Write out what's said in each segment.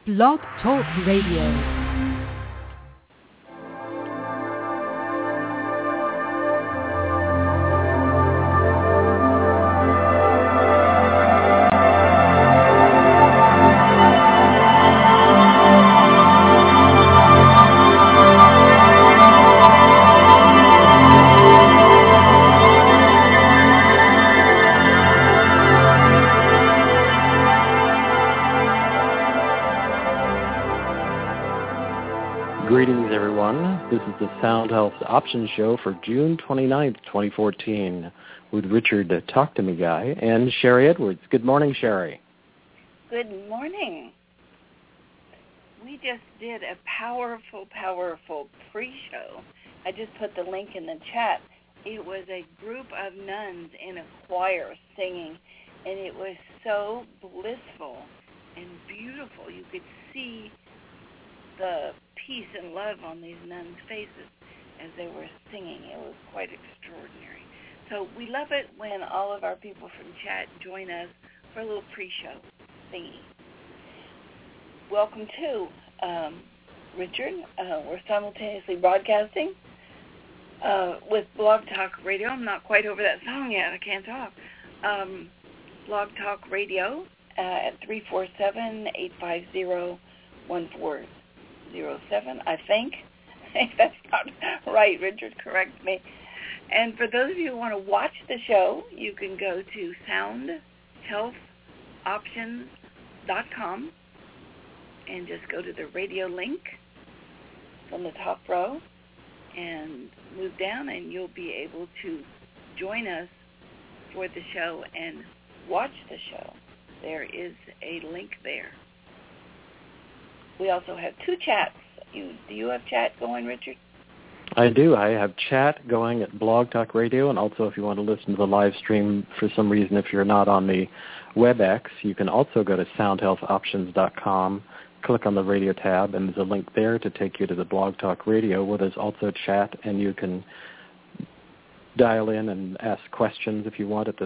Blog Talk Radio. Greetings, everyone. This is the Sound Health Options Show for June 29th, 2014, with Richard Talk to Me Guy and Sherry Edwards. Good morning, Sherry. Good morning. We just did a powerful pre-show. I just put the link in the chat. It was a group of nuns in a choir singing, and it was so blissful and beautiful. You could see the peace and love on these nuns' faces as they were singing. It was quite extraordinary. So we love it when all of our people from chat join us for a little pre-show thingy. Welcome to Richard. We're simultaneously broadcasting with Blog Talk Radio. I'm not quite over that song yet. I can't talk. Blog Talk Radio at 347-850-1407, I think. If that's not right, Richard, correct me. And for those of you who want to watch the show, you can go to soundhealthoptions.com and just go to the radio link on the top row and move down, and you'll be able to join us for the show and watch the show. There is a link there. We also have two chats. Do you have chat going, Richard? I do. I have chat going at Blog Talk Radio, and also if you want to listen to the live stream for some reason, if you're not on the WebEx, you can also go to soundhealthoptions.com, click on the radio tab, and there's a link there to take you to the Blog Talk Radio, where there's also chat, and you can dial in and ask questions if you want at the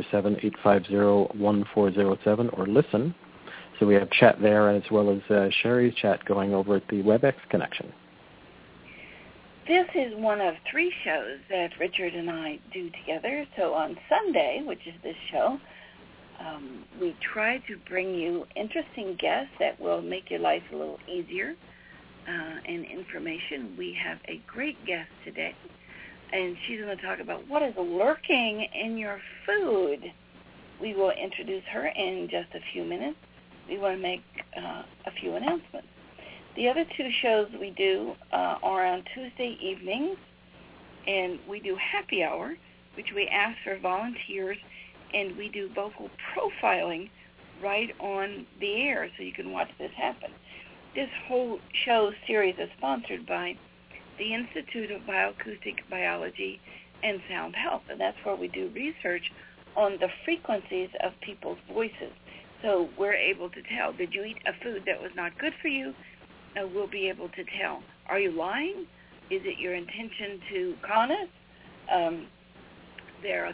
347-850-1407, or listen. So we have chat there as well as Sherry's chat going over at the WebEx connection. This is one of three shows that Richard and I do together. So on Sunday, which is this show, we try to bring you interesting guests that will make your life a little easier and information. We have a great guest today, and she's going to talk about what is lurking in your food. We will introduce her in just a few minutes. We want to make a few announcements. The other two shows we do are on Tuesday evenings, and we do happy hour, which we ask for volunteers, and we do vocal profiling right on the air, so you can watch this happen. This whole show series is sponsored by the Institute of Bioacoustic Biology and Sound Health, and that's where we do research on the frequencies of people's voices. So we're able to tell, did you eat a food that was not good for you? We'll be able to tell, are you lying? Is it your intention to con us? There are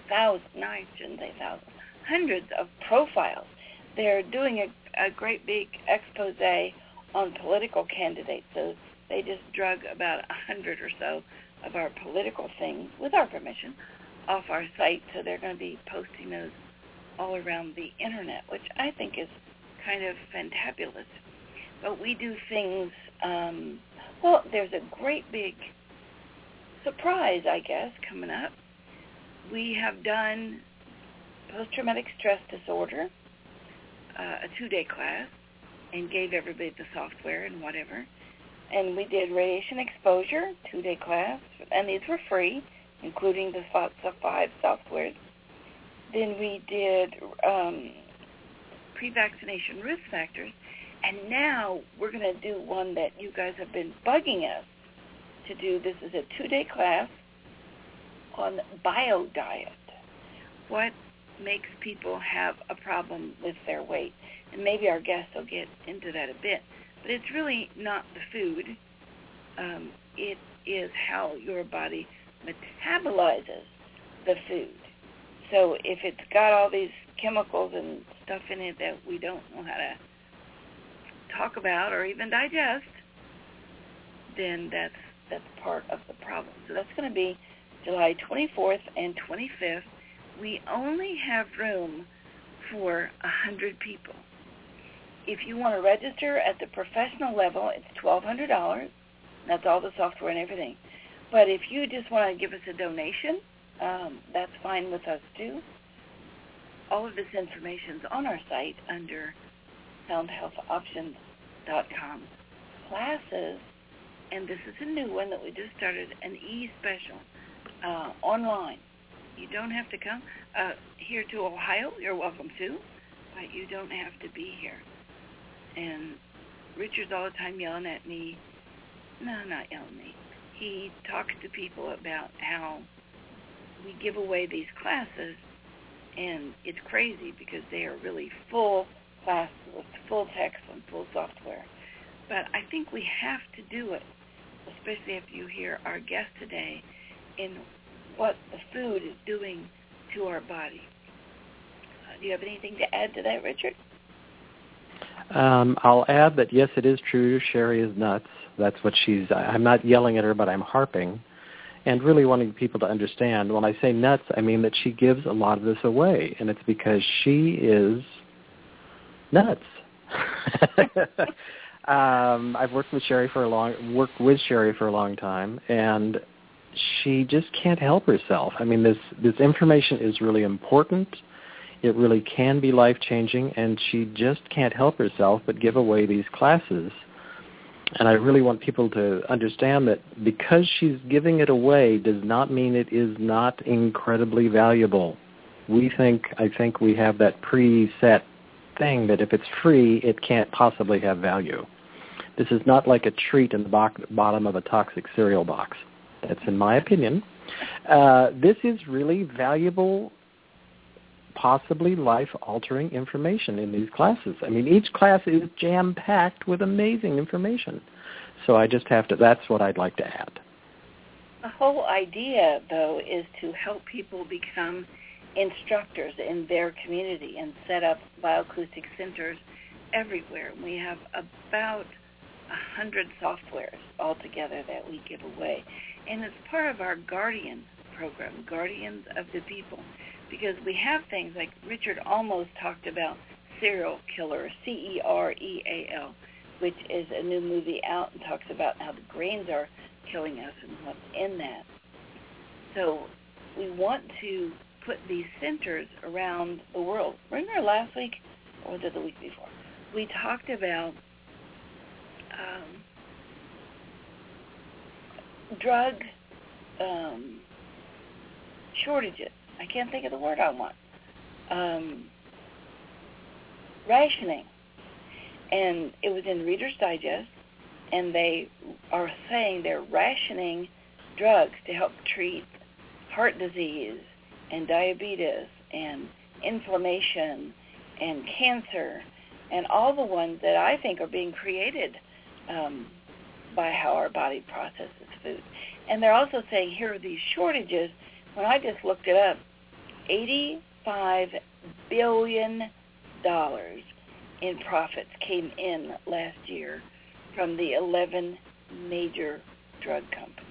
hundreds of profiles. They're doing a great big expose on political candidates. So they just drug about 100 or so of our political things, with our permission, off our site. So they're going to be posting those all around the internet, which I think is kind of fantabulous. But we do things, there's a great big surprise, I guess, coming up. We have done post-traumatic stress disorder, a 2-day class, and gave everybody the software and whatever. And we did radiation exposure, 2-day class, and these were free, including the 5 softwares. Then we did pre-vaccination risk factors, and now we're going to do one that you guys have been bugging us to do. This is a 2-day class on bio-diet. What makes people have a problem with their weight? And maybe our guests will get into that a bit. But it's really not the food. It is how your body metabolizes the food. So if it's got all these chemicals and stuff in it that we don't know how to talk about or even digest, then that's part of the problem. So that's going to be July 24th and 25th. We only have room for 100 people. If you want to register at the professional level, it's $1,200. That's all the software and everything. But if you just want to give us a donation, that's fine with us too. All of this information is on our site under soundhealthoptions.com. Classes, and this is a new one that we just started, an e-special online. You don't have to come here to Ohio. You're welcome to, but you don't have to be here. And Richard's all the time yelling at me. No, not yelling at me. He talks to people about how we give away these classes, and it's crazy because they are really full classes with full text and full software. But I think we have to do it, especially if you hear our guest today, in what the food is doing to our body. Do you have anything to add to that, Richard? I'll add that, yes, it is true. Sherry is nuts. That's what I'm not yelling at her, but I'm harping and really wanting people to understand. When I say nuts, I mean that she gives a lot of this away, and it's because she is nuts. I've worked with Sherry for a long time, and she just can't help herself. I mean, this information is really important. It really can be life-changing, and she just can't help herself but give away these classes. And I really want people to understand that because she's giving it away does not mean it is not incredibly valuable. I think we have that preset thing that if it's free, it can't possibly have value. This is not like a treat in the bottom of a toxic cereal box. That's in my opinion. This is really valuable, possibly life-altering information in these classes. I mean, each class is jam-packed with amazing information. So I just that's what I'd like to add. The whole idea, though, is to help people become instructors in their community and set up bioacoustic centers everywhere. We have about 100 softwares altogether that we give away. And it's part of our Guardian program, Guardians of the People, because we have things like Richard almost talked about Serial Killer, Cereal, which is a new movie out and talks about how the grains are killing us and what's in that. So we want to put these centers around the world. Remember last week, or was it the week before? We talked about drug shortages. I can't think of the word I want. Rationing. And it was in Reader's Digest, and they are saying they're rationing drugs to help treat heart disease and diabetes and inflammation and cancer and all the ones that I think are being created by how our body processes food. And they're also saying here are these shortages. When I just looked it up, $85 billion in profits came in last year from the 11 major drug companies.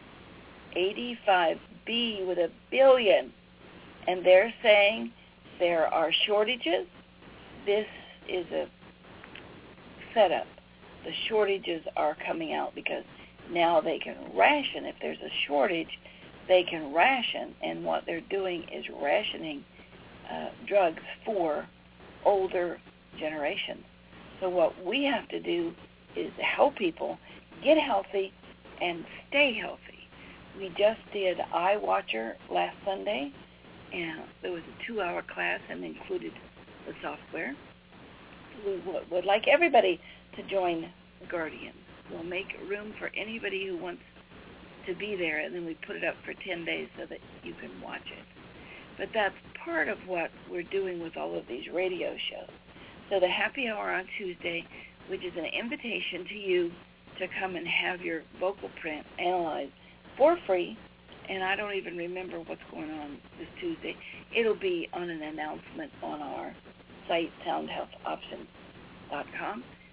85 B with a billion. And they're saying there are shortages. This is a setup. The shortages are coming out because now they can ration. If there's a shortage, they can ration. And what they're doing is rationing drugs for older generations. So what we have to do is help people get healthy and stay healthy. We just did iWatcher last Sunday, and there was a 2-hour class and included the software. We would like everybody to join Guardian. We'll make room for anybody who wants to be there, and then we put it up for 10 days so that you can watch it. But that's part of what we're doing with all of these radio shows. So the happy hour on Tuesday, which is an invitation to you to come and have your vocal print analyzed for free, and I don't even remember what's going on this Tuesday. It'll be on an announcement on our site, soundhealthoptions.com.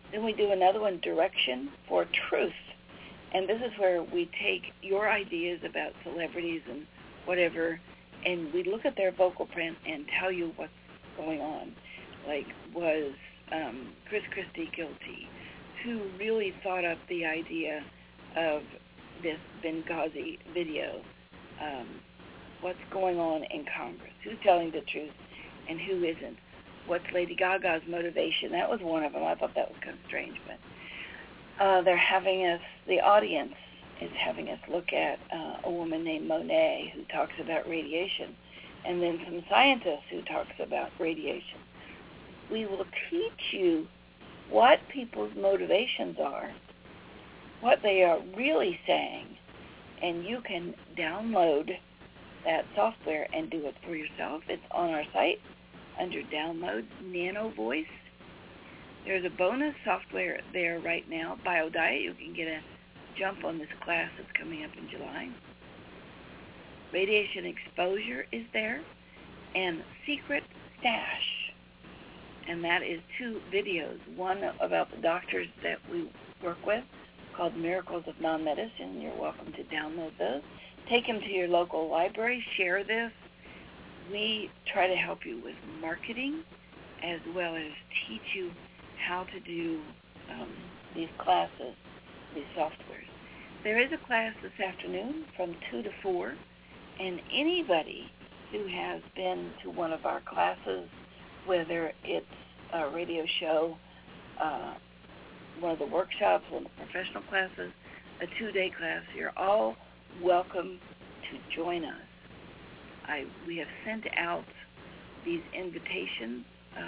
Then we do another one, Direction for Truth. And this is where we take your ideas about celebrities and whatever, and we look at their vocal print and tell you what's going on. Like, was Chris Christie guilty? Who really thought up the idea of this Benghazi video? What's going on in Congress? Who's telling the truth and who isn't? What's Lady Gaga's motivation? That was one of them. I thought that was kind of strange, but they're having us, the audience is having us look at a woman named Monet who talks about radiation, and then some scientists who talks about radiation. We will teach you what people's motivations are, what they are really saying, and you can download that software and do it for yourself. It's on our site under Download Nano Voice. There's a bonus software there right now, BioDiet. You can get a jump on this class that's coming up in July. Radiation Exposure is there, and Secret Stash. And that is 2 videos, one about the doctors that we work with called Miracles of Non-Medicine. You're welcome to download those. Take them to your local library. Share this. We try to help you with marketing as well as teach you how to do these classes, these softwares. There is a class this afternoon from 2 to 4, and anybody who has been to one of our classes, whether it's a radio show, one of the workshops, one of the professional classes, a 2-day class, you're all welcome to join us. We have sent out these invitations,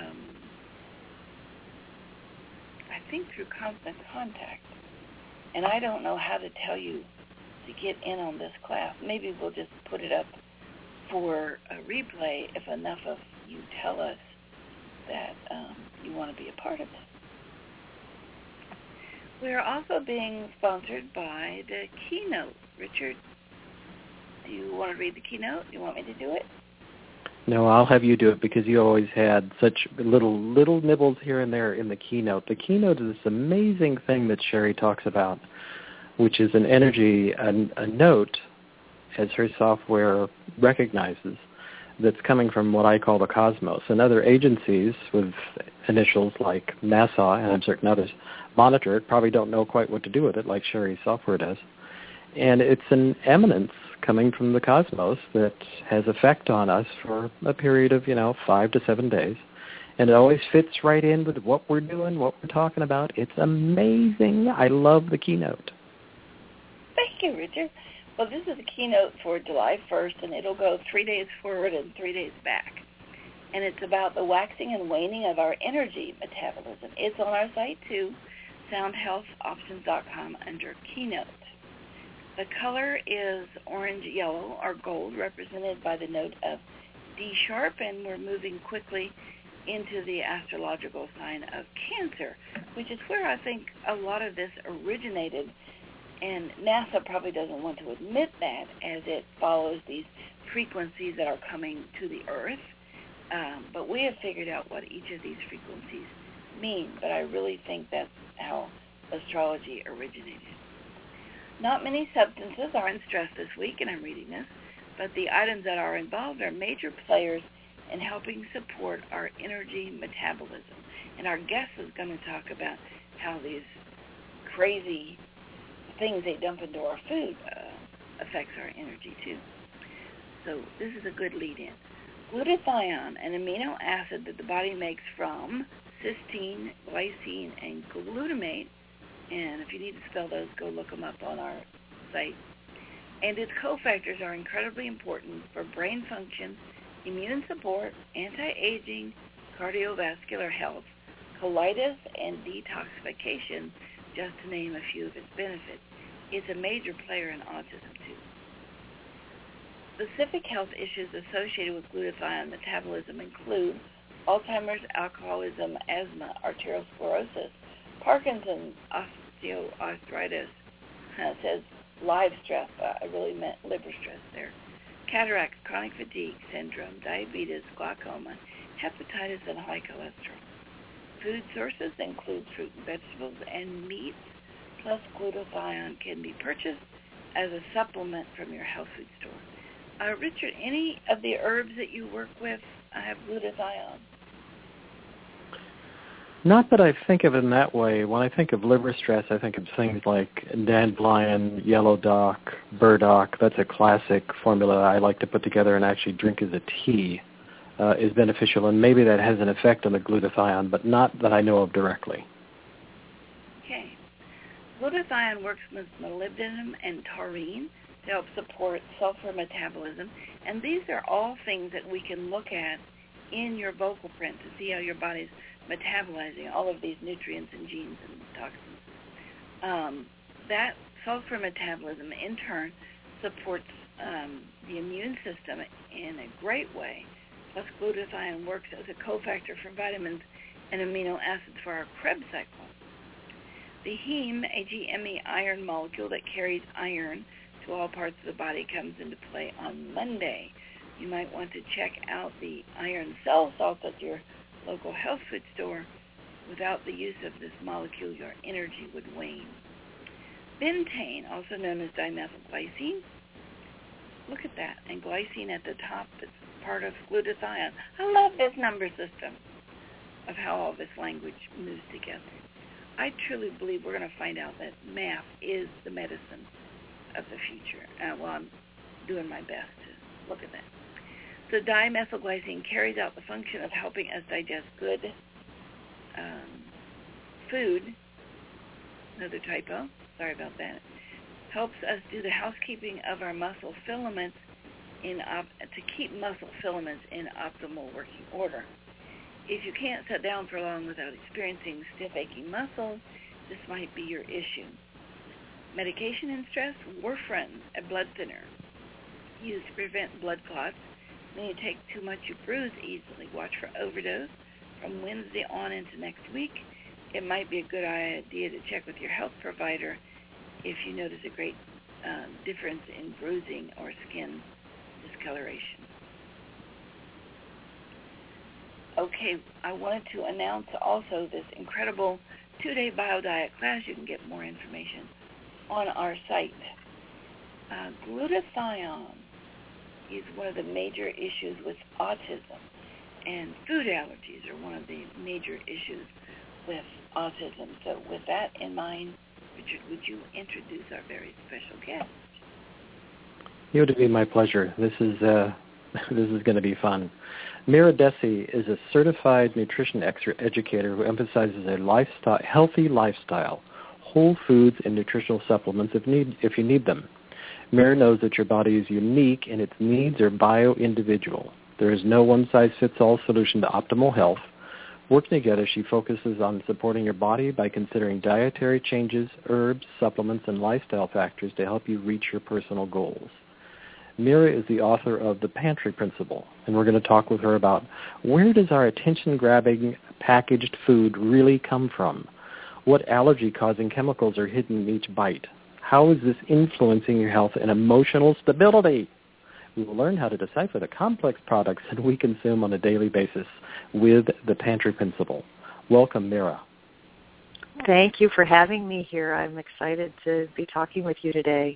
I think through Constant Contact, and I don't know how to tell you to get in on this class. Maybe we'll just put it up for a replay if enough of you tell us that you want to be a part of it. We are also being sponsored by the Keynote. Richard, do you want to read the Keynote? Do you want me to do it? No, I'll have you do it because you always had such little nibbles here and there in the Keynote. The Keynote is this amazing thing that Sherry talks about, which is an energy, a note, as her software recognizes, that's coming from what I call the cosmos. And other agencies with initials like NASA and certain others monitor it, probably don't know quite what to do with it like Sherry's software does. And it's an eminence coming from the cosmos that has effect on us for a period of, 5 to 7 days. And it always fits right in with what we're doing, what we're talking about. It's amazing. I love the Keynote. Thank you, Richard. Well, this is a Keynote for July 1st, and it'll go 3 days forward and 3 days back. And it's about the waxing and waning of our energy metabolism. It's on our site, too, soundhealthoptions.com under Keynote. The color is orange-yellow, or gold, represented by the note of D sharp, and we're moving quickly into the astrological sign of Cancer, which is where I think a lot of this originated. And NASA probably doesn't want to admit that, as it follows these frequencies that are coming to the Earth. But we have figured out what each of these frequencies mean. But I really think that's how astrology originated. Not many substances are in stress this week, and I'm reading this, but the items that are involved are major players in helping support our energy metabolism. And our guest is going to talk about how these crazy things they dump into our food affects our energy too. So this is a good lead-in. Glutathione, an amino acid that the body makes from cysteine, glycine, and glutamate, and if you need to spell those, go look them up on our site. And its cofactors are incredibly important for brain function, immune support, anti-aging, cardiovascular health, colitis, and detoxification, just to name a few of its benefits. It's a major player in autism, too. Specific health issues associated with glutathione metabolism include Alzheimer's, alcoholism, asthma, arteriosclerosis, Parkinson's, osteoarthritis, it says live stress, I really meant liver stress there, cataracts, chronic fatigue syndrome, diabetes, glaucoma, hepatitis, and high cholesterol. food sources include fruit and vegetables and meats, plus glutathione can be purchased as a supplement from your health food store. Richard, any of the herbs that you work with have glutathione? Not that I think of it in that way. When I think of liver stress, I think of things like dandelion, yellow dock, burdock. That's a classic formula I like to put together and actually drink as a tea. Is beneficial, and maybe that has an effect on the glutathione, but not that I know of directly. Okay. Glutathione works with molybdenum and taurine to help support sulfur metabolism, and these are all things that we can look at in your vocal print to see how your body's metabolizing all of these nutrients and genes and toxins. That sulfur metabolism, in turn, supports the immune system in a great way. Plus, glutathione works as a cofactor for vitamins and amino acids for our Krebs cycle. The heme, AGME iron molecule that carries iron to all parts of the body, comes into play on Monday. You might want to check out the iron cell salts at your local health food store. Without the use of this molecule, your energy would wane. Bentane, also known as dimethylglycine. Look at that, and glycine at the top. It's part of glutathione. I love this number system of how all this language moves together. I truly believe we're going to find out that math is the medicine of the future. I'm doing my best to look at that. So dimethylglycine carries out the function of helping us digest good food. Another typo. Sorry about that. Helps us do the housekeeping of our muscle filaments to keep muscle filaments in optimal working order. If you can't sit down for long without experiencing stiff, aching muscles, this might be your issue. Medication in stress, warfarin, a blood thinner, used to prevent blood clots. When you take too much, you bruise easily. Watch for overdose. From Wednesday on into next week, it might be a good idea to check with your health provider if you notice a great difference in bruising or skin discoloration. Okay, I wanted to announce also this incredible 2-day BioDiet class. You can get more information on our site. Glutathione is one of the major issues with autism, and food allergies are one of the major issues with autism. So with that in mind, Richard, would you introduce our very special guest? It would be my pleasure. This is going to be fun. Mira Desi is a certified nutrition educator who emphasizes a healthy lifestyle, whole foods, and nutritional supplements if you need them. Mira knows that your body is unique and its needs are bio-individual. There is no one-size-fits-all solution to optimal health. Working together, she focuses on supporting your body by considering dietary changes, herbs, supplements, and lifestyle factors to help you reach your personal goals. Mira is the author of The Pantry Principle, and we're going to talk with her about where does our attention-grabbing packaged food really come from? What allergy-causing chemicals are hidden in each bite? How is this influencing your health and emotional stability? We will learn how to decipher the complex products that we consume on a daily basis with The Pantry Principle. Welcome, Mira. Thank you for having me here. I'm excited to be talking with you today.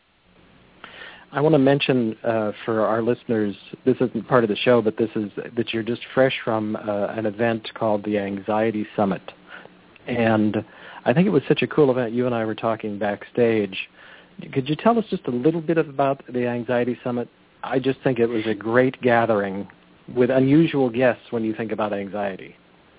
I want to mention for our listeners, this isn't part of the show, but this is that you're just fresh from an event called the Anxiety Summit. And I think it was such a cool event. You and I were talking backstage. Could you tell us just a little bit about the Anxiety Summit? I just think it was a great gathering with unusual guests when you think about anxiety.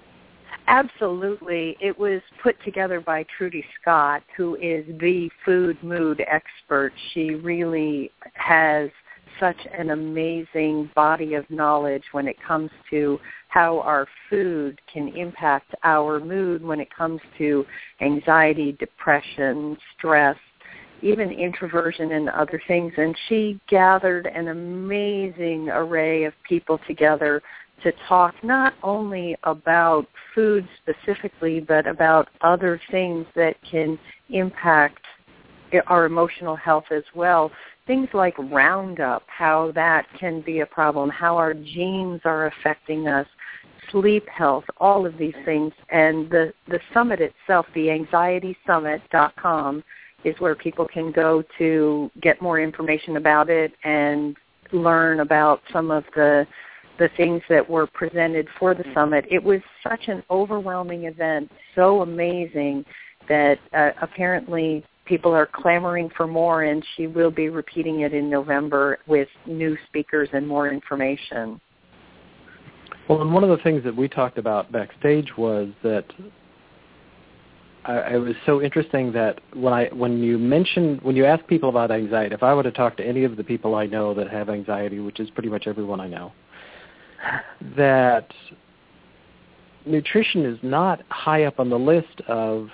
Absolutely. It was put together by Trudy Scott, who is the food mood expert. She really has such an amazing body of knowledge when it comes to how our food can impact our mood when it comes to anxiety, depression, stress, even introversion and other things. And she gathered an amazing array of people together to talk not only about food specifically, but about other things that can impact our emotional health as well. Things like Roundup, how that can be a problem, how our genes are affecting us. sleep health, all of these things. And the summit itself, the anxietysummit.com, is where people can go to get more information about it and learn about some of the things that were presented for the summit. It was such an overwhelming event, so amazing that apparently people are clamoring for more, and she will be repeating it in November with new speakers and more information. Well, and one of the things that we talked about backstage was that it was so interesting that when you ask people about anxiety, if I were to talk to any of the people I know that have anxiety, which is pretty much everyone I know, that nutrition is not high up on the list of,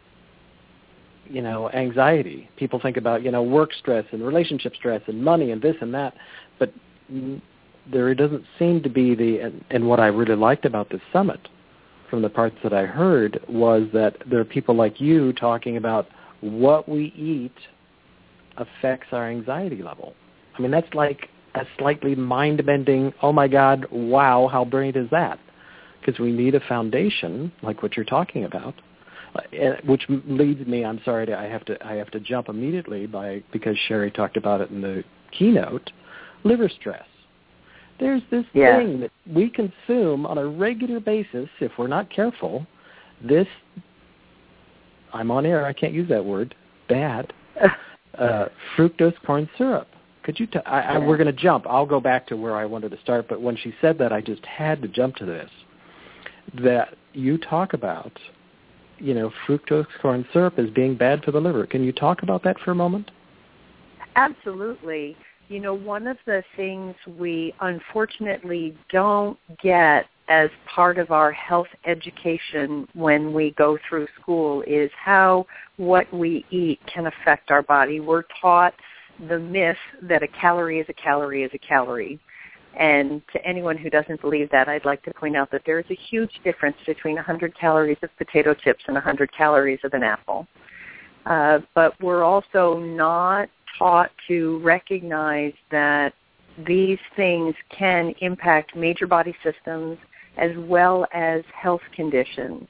anxiety. People think about, work stress and relationship stress and money and this and that, but there doesn't seem to be and what I really liked about this summit from the parts that I heard was that there are people like you talking about what we eat affects our anxiety level. I mean, that's like a slightly mind-bending, oh my God, wow, how brilliant is that? Because we need a foundation like what you're talking about, which leads me, I'm sorry, I have to jump immediately because Sherry talked about it in the keynote, liver stress. There's this thing that we consume on a regular basis, if we're not careful, I'm on air, I can't use that word, bad, fructose corn syrup. Could you we're going to jump. I'll go back to where I wanted to start, but when she said that, I just had to jump to this, that you talk about, fructose corn syrup as being bad for the liver. Can you talk about that for a moment? Absolutely. One of the things we unfortunately don't get as part of our health education when we go through school is how what we eat can affect our body. We're taught the myth that a calorie is a calorie is a calorie. And to anyone who doesn't believe that, I'd like to point out that there is a huge difference between 100 calories of potato chips and 100 calories of an apple. But we're also not taught to recognize that these things can impact major body systems as well as health conditions.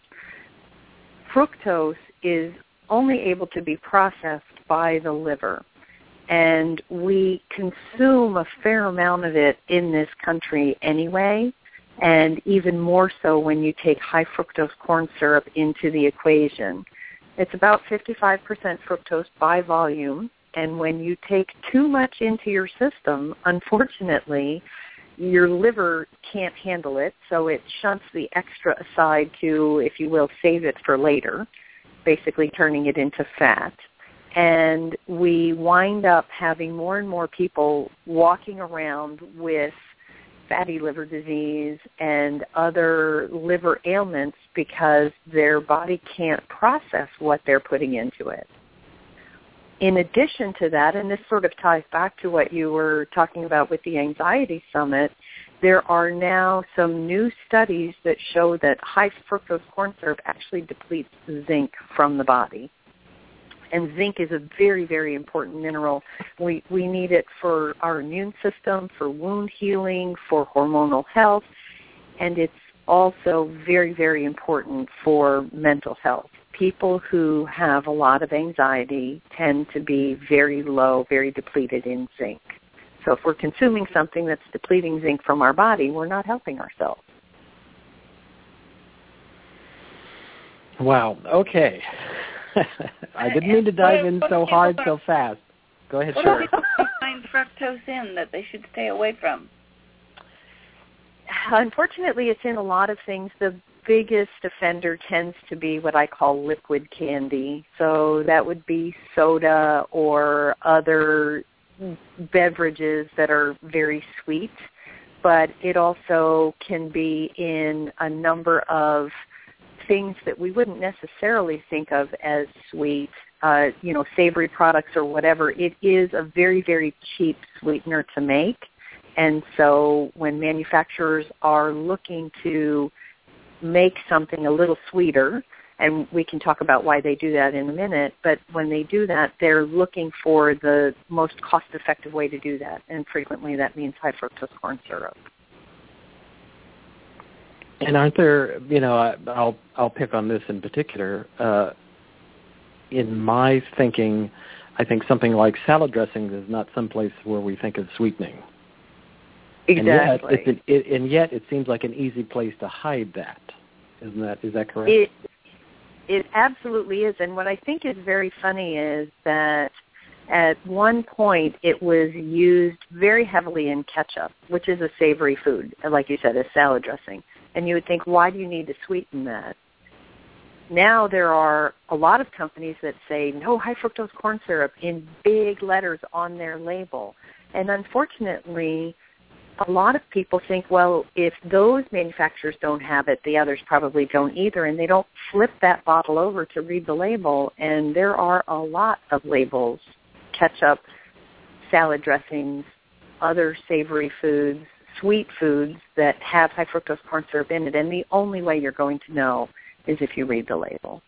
Fructose is only able to be processed by the liver, and we consume a fair amount of it in this country anyway, and even more so when you take high fructose corn syrup into the equation. It's about 55% fructose by volume, and when you take too much into your system, unfortunately, your liver can't handle it, so it shunts the extra aside to, if you will, save it for later, basically turning it into fat. And we wind up having more and more people walking around with fatty liver disease and other liver ailments because their body can't process what they're putting into it. In addition to that, and this sort of ties back to what you were talking about with the Anxiety Summit, there are now some new studies that show that high fructose corn syrup actually depletes zinc from the body. And zinc is a very, very important mineral. We need it for our immune system, for wound healing, for hormonal health, and it's also very, very important for mental health. People who have a lot of anxiety tend to be very low, very depleted in zinc. So if we're consuming something that's depleting zinc from our body, we're not helping ourselves. Wow. Okay. I didn't mean to dive in so hard so fast. Go ahead, Sherry. What do people find fructose in that they should stay away from? Unfortunately, it's in a lot of things. The biggest offender tends to be what I call liquid candy. So that would be soda or other beverages that are very sweet. But it also can be in a number of things that we wouldn't necessarily think of as sweet, savory products or whatever. It is a very, very cheap sweetener to make. And so when manufacturers are looking to make something a little sweeter, and we can talk about why they do that in a minute, but when they do that, they're looking for the most cost-effective way to do that, and frequently that means high fructose corn syrup. And aren't there, I'll pick on this in particular. In my thinking, I think something like salad dressings is not someplace where we think of sweetening. Exactly. And yet it seems like an easy place to hide that. Is that correct? It absolutely is. And what I think is very funny is that at one point it was used very heavily in ketchup, which is a savory food, like you said, a salad dressing. And you would think, why do you need to sweeten that? Now there are a lot of companies that say no high fructose corn syrup in big letters on their label. And unfortunately, a lot of people think, well, if those manufacturers don't have it, the others probably don't either, and they don't flip that bottle over to read the label. And there are a lot of labels, ketchup, salad dressings, other savory foods, sweet foods that have high fructose corn syrup in it, and the only way you're going to know is if you read the label.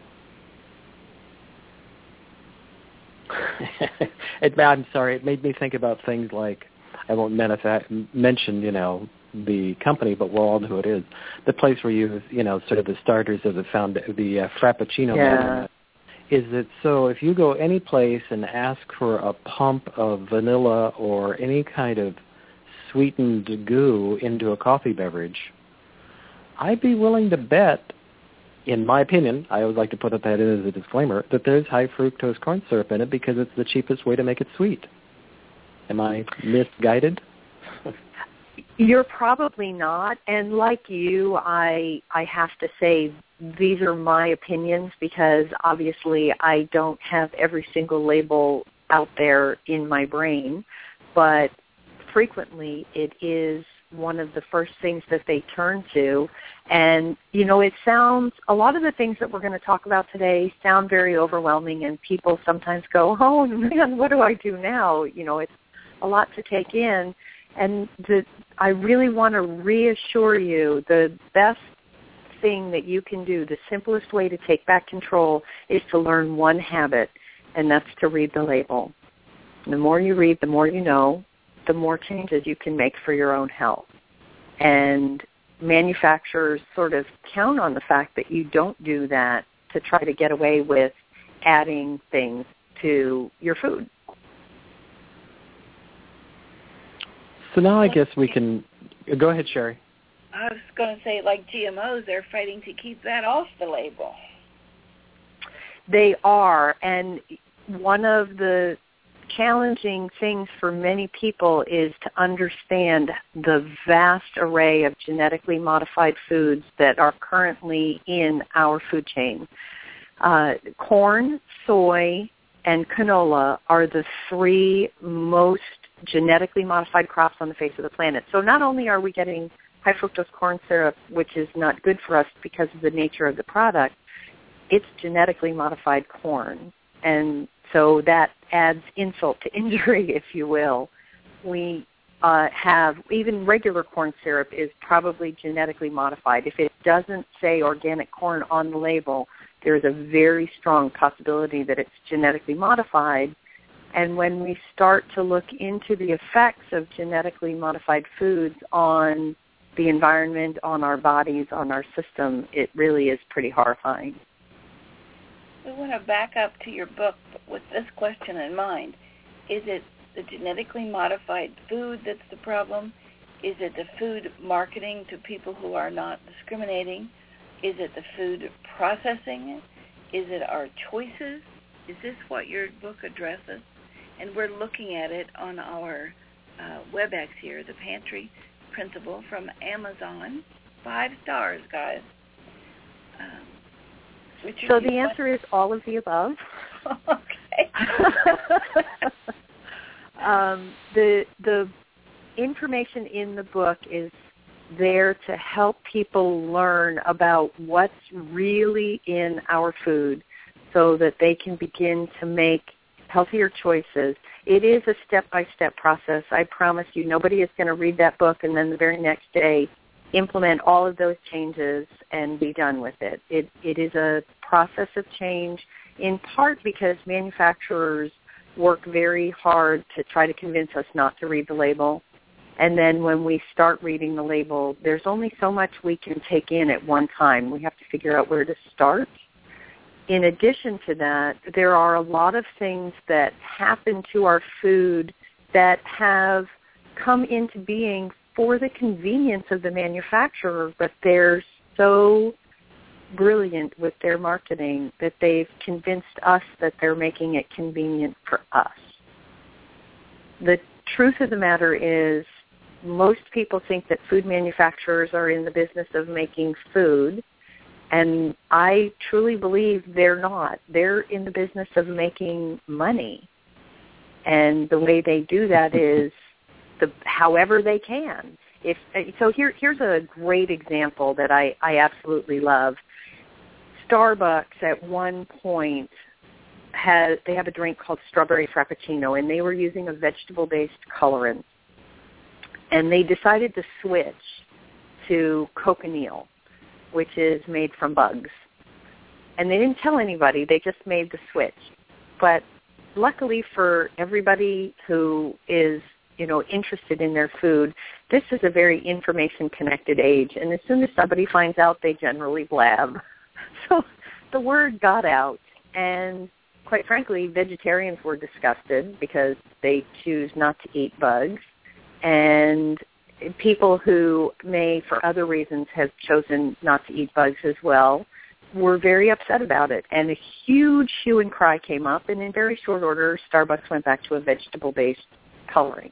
I'm sorry, it made me think about things like, I won't mention, the company, but we'll all know who it is. The place where you, sort of the starters of the Frappuccino. Yeah. Is it so if you go any place and ask for a pump of vanilla or any kind of sweetened goo into a coffee beverage, I'd be willing to bet, in my opinion, I always like to put that in as a disclaimer, that there's high fructose corn syrup in it because it's the cheapest way to make it sweet. Am I misguided? You're probably not. And like you, I have to say these are my opinions because obviously I don't have every single label out there in my brain. But frequently it is one of the first things that they turn to. And, it sounds, a lot of the things that we're going to talk about today sound very overwhelming, and people sometimes go, oh, man, what do I do now? It's a lot to take in. And I really want to reassure you the best thing that you can do, the simplest way to take back control is to learn one habit, and that's to read the label. The more you read, the more you know, the more changes you can make for your own health. And manufacturers sort of count on the fact that you don't do that to try to get away with adding things to your food. So now I guess we can go ahead, Sherry. I was going to say, like GMOs, they're fighting to keep that off the label. They are, and one of the challenging things for many people is to understand the vast array of genetically modified foods that are currently in our food chain. Corn, soy, and canola are the three most genetically modified crops on the face of the planet. So not only are we getting high fructose corn syrup, which is not good for us because of the nature of the product, it's genetically modified corn. And so that adds insult to injury, if you will. We have, even regular corn syrup is probably genetically modified. If it doesn't say organic corn on the label, there's a very strong possibility that it's genetically modified. And when we start to look into the effects of genetically modified foods on the environment, on our bodies, on our system, it really is pretty horrifying. We want to back up to your book with this question in mind. Is it the genetically modified food that's the problem? Is it the food marketing to people who are not discriminating? Is it the food processing? Is it our choices? Is this what your book addresses? And we're looking at it on our WebEx here, The Pantry Principle from Amazon. 5 stars, guys. Richard, so the answer is all of the above. Okay. The information in the book is there to help people learn about what's really in our food so that they can begin to make healthier choices. It is a step-by-step process. I promise you, nobody is going to read that book and then the very next day implement all of those changes and be done with it. It is a process of change, in part because manufacturers work very hard to try to convince us not to read the label. And then when we start reading the label, there's only so much we can take in at one time. We have to figure out where to start. In addition to that, there are a lot of things that happen to our food that have come into being for the convenience of the manufacturer, but they're so brilliant with their marketing that they've convinced us that they're making it convenient for us. The truth of the matter is most people think that food manufacturers are in the business of making food, and I truly believe they're not. They're in the business of making money, and the way they do that is however they can. Here's a great example that I absolutely love. Starbucks at one point they have a drink called Strawberry Frappuccino, and they were using a vegetable-based colorant. And they decided to switch to cochineal, which is made from bugs. And they didn't tell anybody. They just made the switch. But luckily for everybody who is, interested in their food, this is a very information-connected age. And as soon as somebody finds out, they generally blab. So the word got out, and quite frankly, vegetarians were disgusted because they choose not to eat bugs. And people who may, for other reasons, have chosen not to eat bugs as well, were very upset about it. And a huge hue and cry came up, and in very short order, Starbucks went back to a vegetable-based coloring.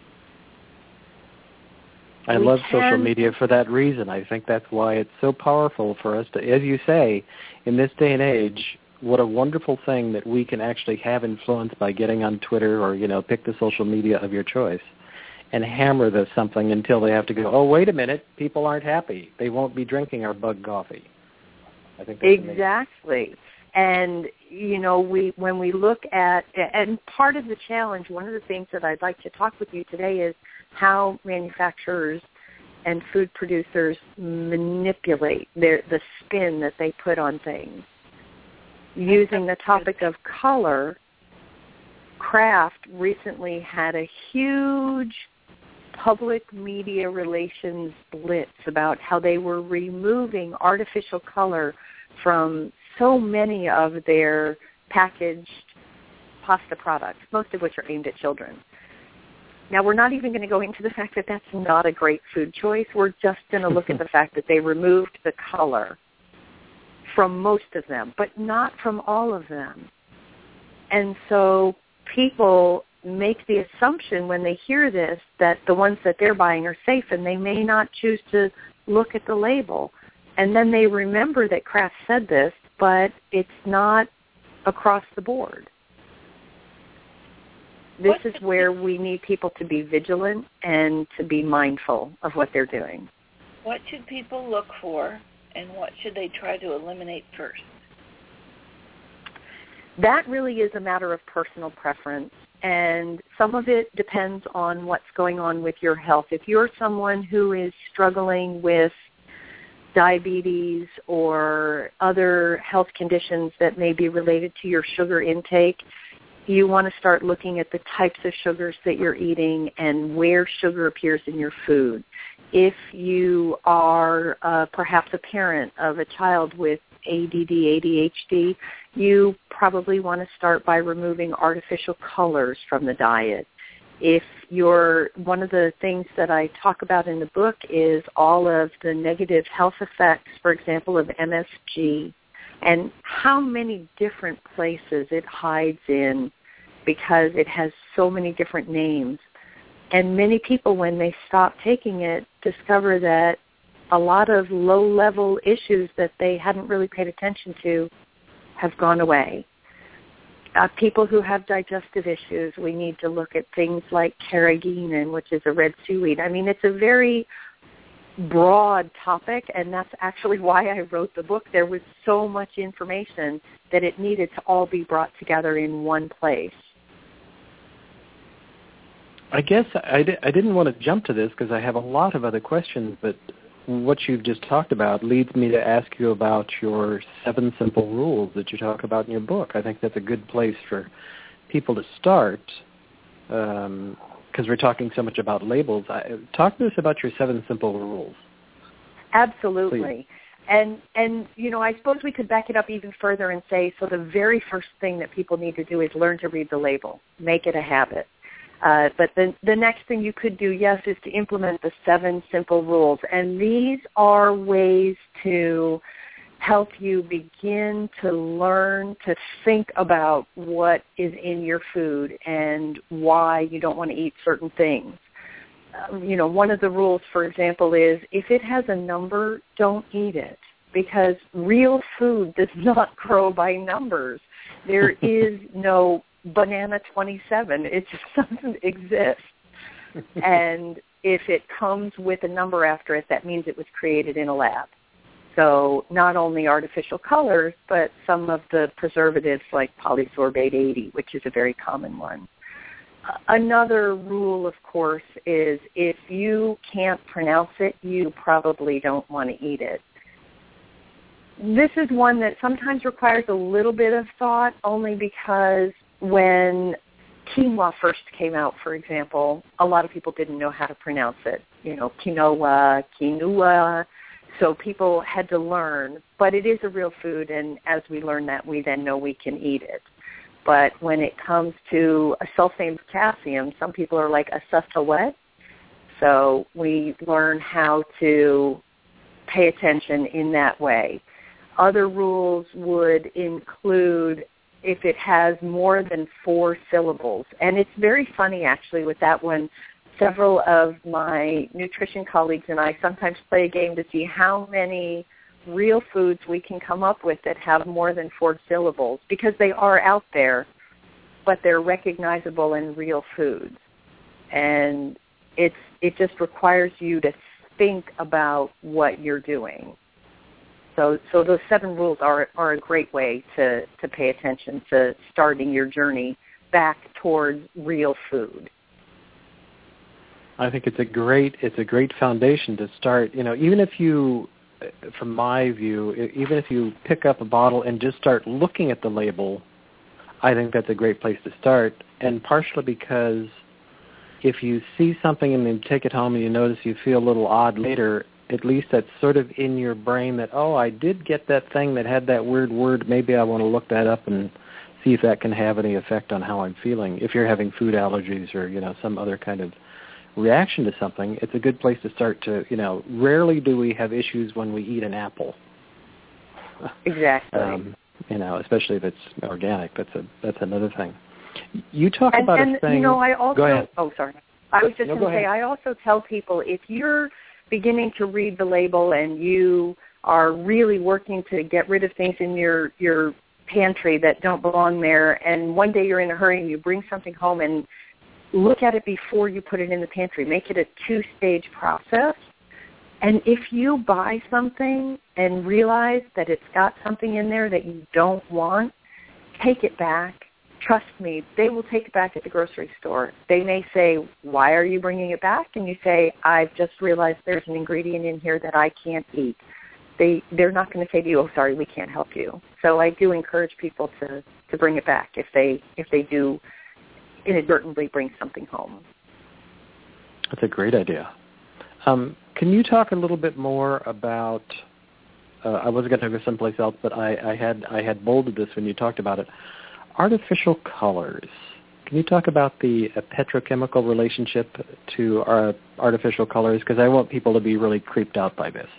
I love social media for that reason. I think that's why it's so powerful for us to, as you say, in this day and age, what a wonderful thing that we can actually have influence by getting on Twitter or, pick the social media of your choice and hammer this something until they have to go, oh, wait a minute, people aren't happy. They won't be drinking our bug coffee. I think that's exactly. Amazing. And, when we look at, and part of the challenge, one of the things that I'd like to talk with you today is how manufacturers and food producers manipulate the spin that they put on things. Using the topic of color, Kraft recently had a huge public media relations blitz about how they were removing artificial color from so many of their packaged pasta products, most of which are aimed at children. Now, we're not even going to go into the fact that that's not a great food choice. We're just going to look at the fact that they removed the color from most of them, but not from all of them. And so people make the assumption when they hear this that the ones that they're buying are safe, and they may not choose to look at the label. And then they remember that Kraft said this, but it's not across the board. This is where we need people to be vigilant and to be mindful of what they're doing. What should people look for, and what should they try to eliminate first? That really is a matter of personal preference, and some of it depends on what's going on with your health. If you're someone who is struggling with diabetes or other health conditions that may be related to your sugar intake, you want to start looking at the types of sugars that you're eating and where sugar appears in your food. If you are perhaps a parent of a child with ADD, ADHD, you probably want to start by removing artificial colors from the diet. If one of the things that I talk about in the book is all of the negative health effects, for example, of MSG, and how many different places it hides in because it has so many different names. And many people, when they stop taking it, discover that a lot of low-level issues that they hadn't really paid attention to have gone away. People who have digestive issues, we need to look at things like carrageenan, which is a red seaweed. I mean, it's a very broad topic, and that's actually why I wrote the book. There was so much information that it needed to all be brought together in one place. I guess I didn't want to jump to this because I have a lot of other questions, but what you've just talked about leads me to ask you about your 7 simple rules that you talk about in your book. I think that's a good place for people to start because because we're talking so much about labels, talk to us about your 7 simple rules. Absolutely. Please. And you know, I suppose we could back it up even further and say, so the very first thing that people need to do is learn to read the label, make it a habit. But the next thing you could do, yes, is to implement the 7 simple rules. And these are ways to help you begin to learn to think about what is in your food and why you don't want to eat certain things. You know, one of the rules, for example, is if it has a number, don't eat it, because real food does not grow by numbers. There is no banana 27. It just doesn't exist. And if it comes with a number after it, that means it was created in a lab. So not only artificial colors, but some of the preservatives like polysorbate 80, which is a very common one. Another rule, of course, is if you can't pronounce it, you probably don't want to eat it. This is one that sometimes requires a little bit of thought, only because when quinoa first came out, for example, a lot of people didn't know how to pronounce it. You know, quinoa. So people had to learn. But it is a real food, and as we learn that, we then know we can eat it. But when it comes to a sulfame potassium, some people are like, a what? So we learn how to pay attention in that way. Other rules would include if it has more than 4 syllables. And it's very funny, actually, with that one. Several of my nutrition colleagues and I sometimes play a game to see how many real foods we can come up with that have more than 4 syllables, because they are out there, but they're recognizable in real foods. And it just requires you to think about what you're doing. So those 7 rules are a great way to pay attention to starting your journey back towards real food. I think it's a great foundation to start. You know, even if you, from my view, even if you pick up a bottle and just start looking at the label, I think that's a great place to start. And partially because if you see something and then take it home and you notice you feel a little odd later, at least that's sort of in your brain that, oh, I did get that thing that had that weird word. Maybe I want to look that up and see if that can have any effect on how I'm feeling. If you're having food allergies or, you know, some other kind of reaction to something, it's a good place to start to, you know, rarely do we have issues when we eat an apple. Exactly. You know, especially if it's organic. That's another thing. You talk about a thing. You know, I also, go ahead. Oh, sorry. I was just going to say, I also tell people, if you're beginning to read the label and you are really working to get rid of things in your pantry that don't belong there, and one day you're in a hurry and you bring something home, and look at it before you put it in the pantry. Make it a 2-stage process. And if you buy something and realize that it's got something in there that you don't want, take it back. Trust me, they will take it back at the grocery store. They may say, why are you bringing it back? And you say, I've just realized there's an ingredient in here that I can't eat. They're not going to say to you, oh, sorry, we can't help you. So I do encourage people to bring it back if they do inadvertently bring something home. That's a great idea. Can you talk a little bit more about, I was going to go someplace else, but I had bolded this when you talked about it, artificial colors. Can you talk about the petrochemical relationship to our artificial colors? Because I want people to be really creeped out by this.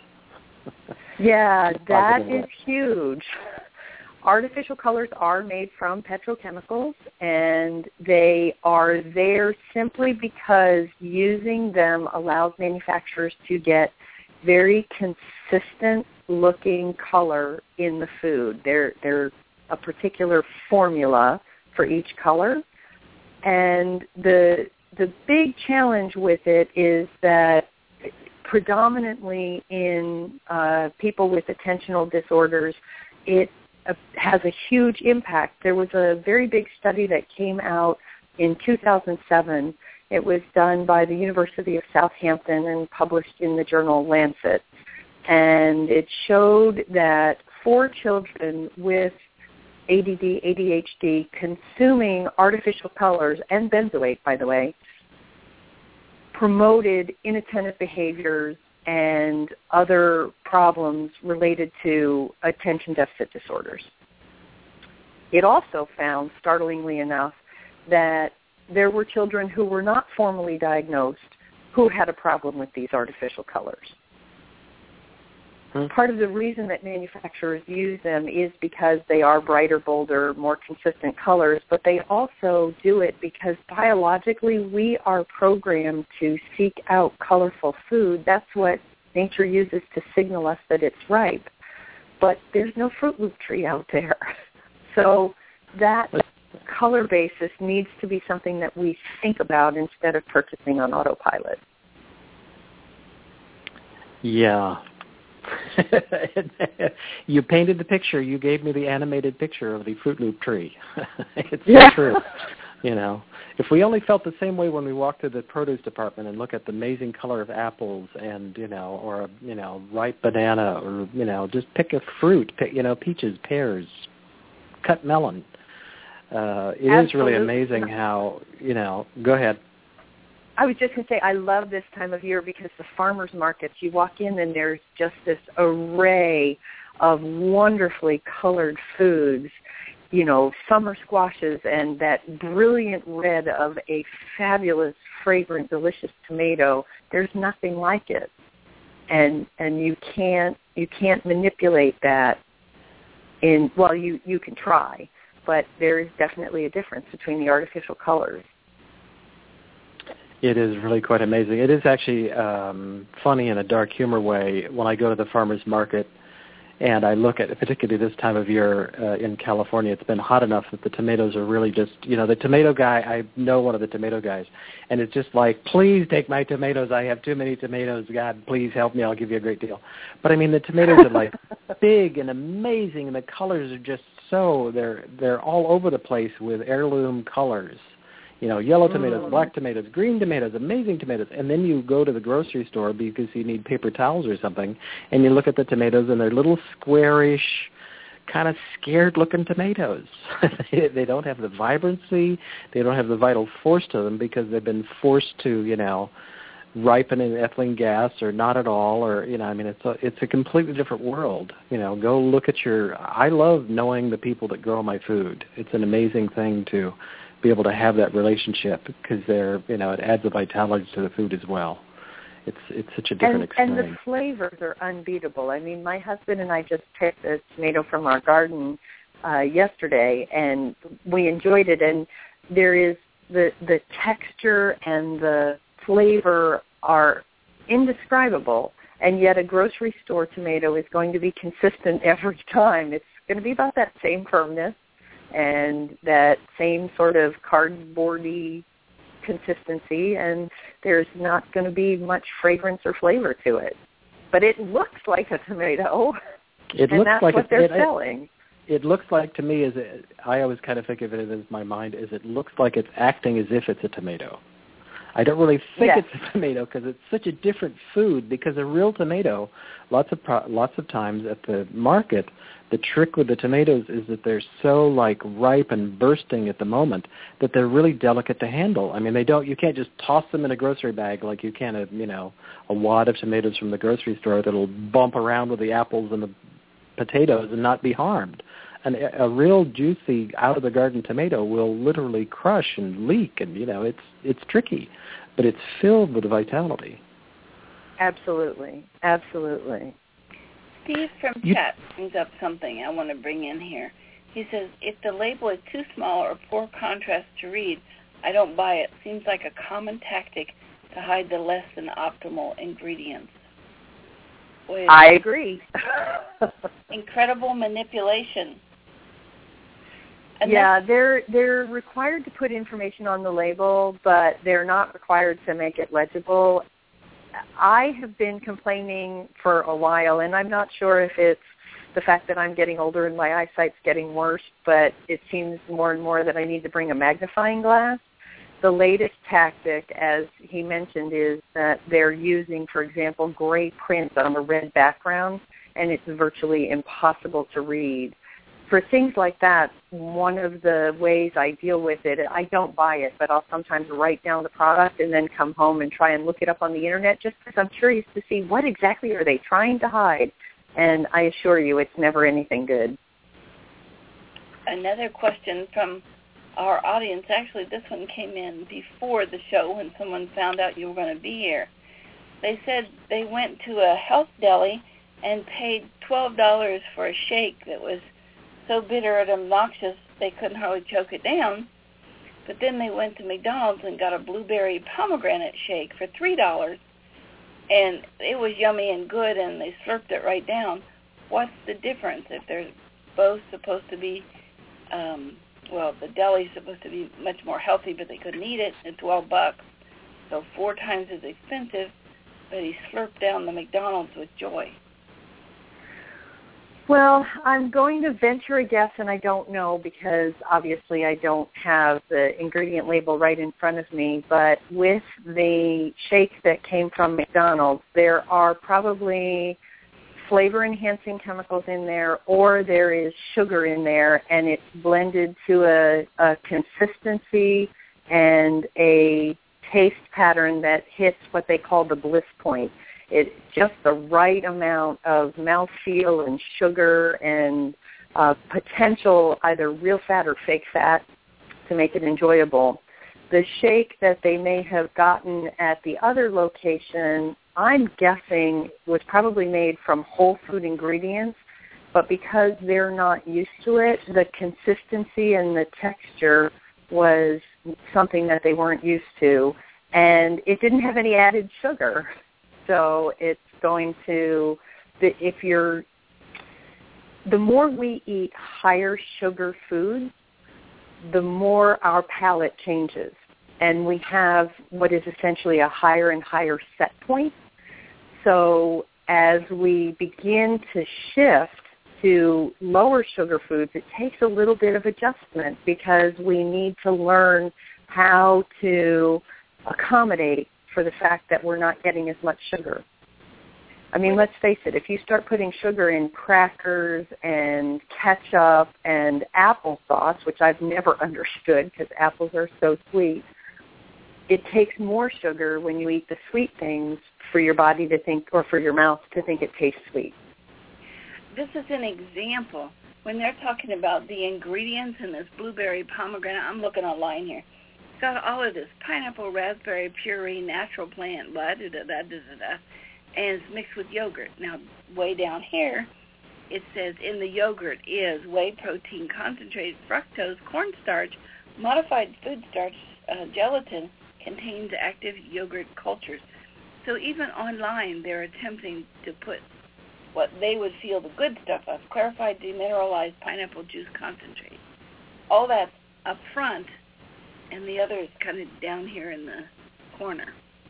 Yeah, that is huge. Artificial colors are made from petrochemicals, and they are there simply because using them allows manufacturers to get very consistent looking color in the food. They're a particular formula for each color, and the big challenge with it is that predominantly in people with attentional disorders, it has a huge impact. There was a very big study that came out in 2007. It was done by the University of Southampton and published in the journal Lancet. And it showed that for children with ADD, ADHD, consuming artificial colors, and benzoate, by the way, promoted inattentive behaviors and other problems related to attention deficit disorders. It also found, startlingly enough, that there were children who were not formally diagnosed who had a problem with these artificial colors. Part of the reason that manufacturers use them is because they are brighter, bolder, more consistent colors, but they also do it because biologically we are programmed to seek out colorful food. That's what nature uses to signal us that it's ripe. But there's no Fruit Loop tree out there. So that color basis needs to be something that we think about instead of purchasing on autopilot. Yeah. You painted the picture. You gave me the animated picture of the Fruit Loop tree. It's so true. You know, if we only felt the same way when we walk through the produce department and look at the amazing color of apples and, you know, or a, you know, ripe banana, or, you know, just pick a fruit, pick, you know, peaches, pears, cut melon. It is really amazing how, you know, go ahead. I was just going to say, I love this time of year because the farmers markets, you walk in and there's just this array of wonderfully colored foods, you know, summer squashes and that brilliant red of a fabulous, fragrant, delicious tomato. There's nothing like it. And you can't manipulate that in, well, you can try, but there is definitely a difference between the artificial colors. It is really quite amazing. It is actually funny in a dark humor way when I go to the farmer's market and I look at, particularly this time of year in California, it's been hot enough that the tomatoes are really just, you know, the tomato guy, I know one of the tomato guys, and it's just like, please take my tomatoes. I have too many tomatoes. God, please help me. I'll give you a great deal. But, I mean, the tomatoes are, like, big and amazing, and the colors are just so, they're all over the place with heirloom colors. You know, yellow tomatoes, black tomatoes, green tomatoes, amazing tomatoes. And then you go to the grocery store because you need paper towels or something, and you look at the tomatoes, and they're little squarish, kind of scared-looking tomatoes. They don't have the vibrancy. They don't have the vital force to them because they've been forced to, you know, ripen in ethylene gas or not at all, or, you know, I mean, it's a completely different world. You know, go look at I love knowing the people that grow my food. It's an amazing thing to be able to have that relationship because they're, you know, it adds a vitality to the food as well. It's such a different experience. And the flavors are unbeatable. I mean, my husband and I just picked a tomato from our garden yesterday, and we enjoyed it. And there is the texture and the flavor are indescribable, and yet a grocery store tomato is going to be consistent every time. It's going to be about that same firmness and that same sort of cardboardy consistency, and there's not going to be much fragrance or flavor to it. But it looks like a tomato, and that's what they're selling. It looks like, to me, I always kind of think of it in my mind, is it looks like it's acting as if it's a tomato. I don't really think it's a tomato because it's such a different food, because a real tomato, lots of times at the market, the trick with the tomatoes is that they're so like ripe and bursting at the moment that they're really delicate to handle. I mean, you can't just toss them in a grocery bag like you can a wad of tomatoes from the grocery store that'll bump around with the apples and the potatoes and not be harmed. And a real juicy out-of-the-garden tomato will literally crush and leak, and, you know, it's tricky, but it's filled with vitality. Absolutely. Absolutely. Steve from chat brings up something I want to bring in here. He says, if the label is too small or poor contrast to read, I don't buy it. Seems like a common tactic to hide the less than optimal ingredients. Boy, I agree. Incredible manipulation. And yeah, they're required to put information on the label, but they're not required to make it legible. I have been complaining for a while, and I'm not sure if it's the fact that I'm getting older and my eyesight's getting worse, but it seems more and more that I need to bring a magnifying glass. The latest tactic, as he mentioned, is that they're using, for example, gray print on a red background, and it's virtually impossible to read. for things like that, one of the ways I deal with it, I don't buy it, but I'll sometimes write down the product and then come home and try and look it up on the Internet just because I'm curious to see what exactly are they trying to hide. And I assure you it's never anything good. Another question from our audience, actually this one came in before the show when someone found out you were going to be here. They said they went to a health deli and paid $12 for a shake that was so bitter and obnoxious they couldn't hardly choke it down. But then they went to McDonald's and got a blueberry pomegranate shake for $3, and it was yummy and good, and they slurped it right down. What's the difference if they're both supposed to be, the deli's supposed to be much more healthy, but they couldn't eat it at $12, so 4 times as expensive, but he slurped down the McDonald's with joy. Well, I'm going to venture a guess, and I don't know because obviously I don't have the ingredient label right in front of me, but with the shake that came from McDonald's, there are probably flavor-enhancing chemicals in there, or there is sugar in there, and it's blended to a consistency and a taste pattern that hits what they call the bliss point. It's just the right amount of mouthfeel and sugar and potential either real fat or fake fat to make it enjoyable. The shake that they may have gotten at the other location, I'm guessing, was probably made from whole food ingredients, but because they're not used to it, the consistency and the texture was something that they weren't used to, and it didn't have any added sugar. So it's going to, the more we eat higher sugar foods, the more our palate changes. And we have what is essentially a higher and higher set point. So as we begin to shift to lower sugar foods, it takes a little bit of adjustment because we need to learn how to accommodate for the fact that we're not getting as much sugar. I mean, let's face it, if you start putting sugar in crackers and ketchup and applesauce, which I've never understood because apples are so sweet, it takes more sugar when you eat the sweet things for your body to think, or for your mouth to think it tastes sweet. This is an example. When they're talking about the ingredients in this blueberry pomegranate, I'm looking online here. It's got all of this pineapple, raspberry puree, natural plant, and it's mixed with yogurt. Now, way down here, it says in the yogurt is whey protein concentrate, fructose, cornstarch, modified food starch, gelatin, contains active yogurt cultures. So even online, they're attempting to put what they would feel the good stuff of, clarified demineralized pineapple juice concentrate. All that's up front, and the other is kind of down here in the corner.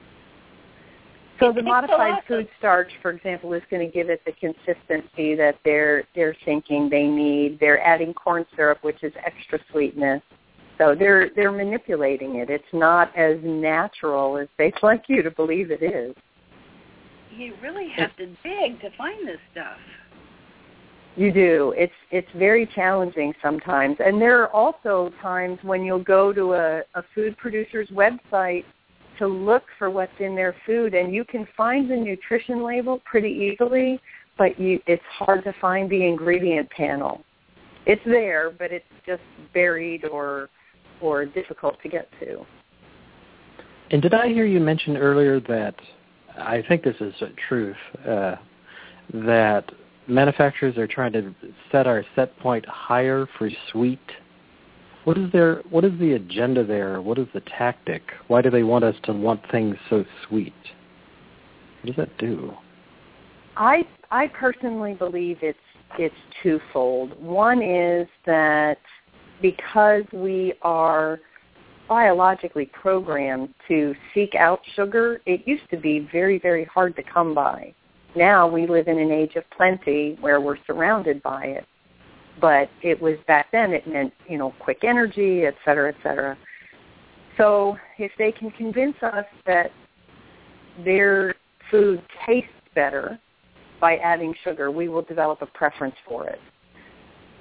So the modified food starch, for example, is going to give it the consistency that they're thinking they need. They're adding corn syrup, which is extra sweetness. So they're manipulating it. It's not as natural as they'd like you to believe it is. You really have to dig to find this stuff. You do. It's very challenging sometimes. And there are also times when you'll go to a food producer's website to look for what's in their food, and you can find the nutrition label pretty easily, but it's hard to find the ingredient panel. It's there, but it's just buried or difficult to get to. And did I hear you mention earlier that, I think this is truth, that manufacturers are trying to set our set point higher for sweet? What is the agenda there? What is the tactic? Why do they want us to want things so sweet? What does that do? I personally believe it's twofold. One is that because we are biologically programmed to seek out sugar, it used to be very, very hard to come by. Now we live in an age of plenty where we're surrounded by it. But it was back then, it meant, quick energy, et cetera, et cetera. So if they can convince us that their food tastes better by adding sugar, we will develop a preference for it.